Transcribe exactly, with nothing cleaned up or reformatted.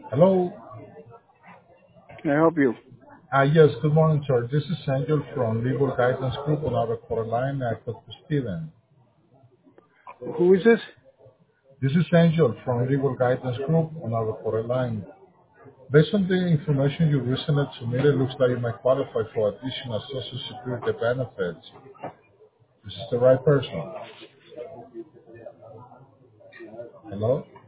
Hello. Can I help you? Uh, Yes, good morning, sir. This is Angel from Legal Guidance Group on our recorded line. I talked to Steven. Who is this? This is Angel from Legal Guidance Group on our recorded line. Based on the information you recently submitted, looks like you might qualify for additional Social Security benefits. This is the right person. Hello?